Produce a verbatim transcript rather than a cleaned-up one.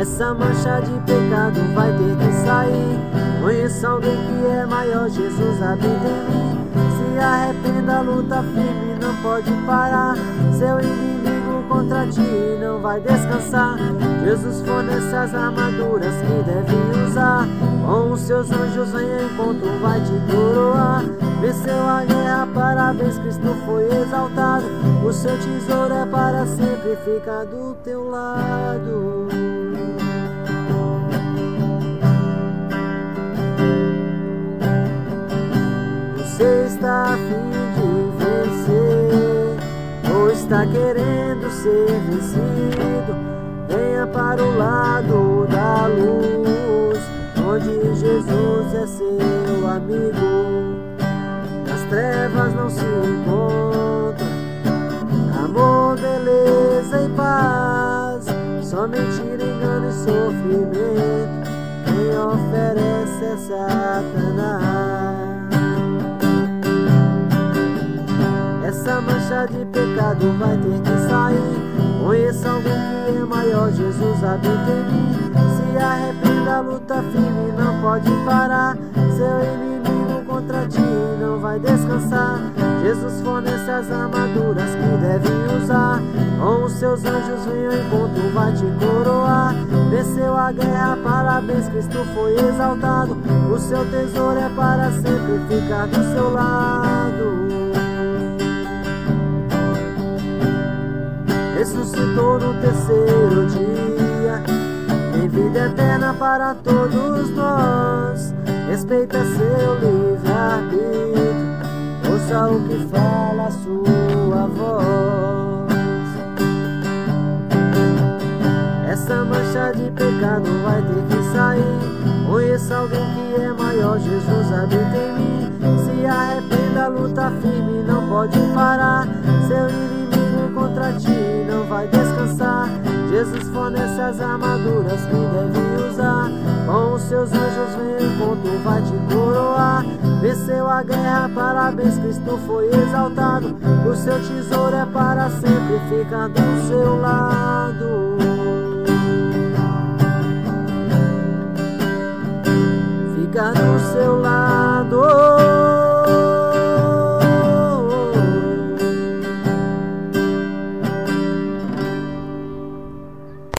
Essa mancha de pecado vai ter que sair. Conheça alguém que é maior, Jesus habita em mim. Se arrependa, luta firme, não pode parar. Seu inimigo contra ti não vai descansar. Jesus fornece as armaduras que deve usar. Com os seus anjos vem ao encontro, vai te coroar. Venceu a guerra, parabéns, Cristo foi exaltado. O seu tesouro é para sempre, fica do teu lado. Você está a fim de vencer, ou está querendo ser vencido? Venha para o lado da luz, onde Jesus é seu amigo. Nas trevas não se encontra amor, beleza e paz, só mentira, engano e sofrimento. Quem oferece é Satanás. Essa mancha de pecado vai ter que sair. Conheça alguém que é maior, Jesus habita em mim. Se arrependa, luta firme, não pode parar. Seu inimigo contra ti não vai descansar. Jesus fornece as armaduras que deve usar. Com os seus anjos vem ao encontro, vai te coroar. Venceu a guerra, parabéns, Cristo foi exaltado. O seu tesouro é para sempre, ficar do seu lado. Ressuscitou no terceiro dia, tem vida eterna para todos nós. Respeita seu livre-arbítrio, ouça o que fala a sua voz. Essa mancha de pecado vai ter que sair. Conheça alguém que é maior, Jesus habita em mim. Se arrependa, luta firme, não pode parar. Seu inimigo contra ti não vai descansar. Jesus fornece as armaduras que deve usar. Com os seus anjos vem ao encontro, vai te coroar. Venceu a guerra, parabéns, Cristo foi exaltado. O seu tesouro é para sempre, fica do seu lado. Fica do seu lado.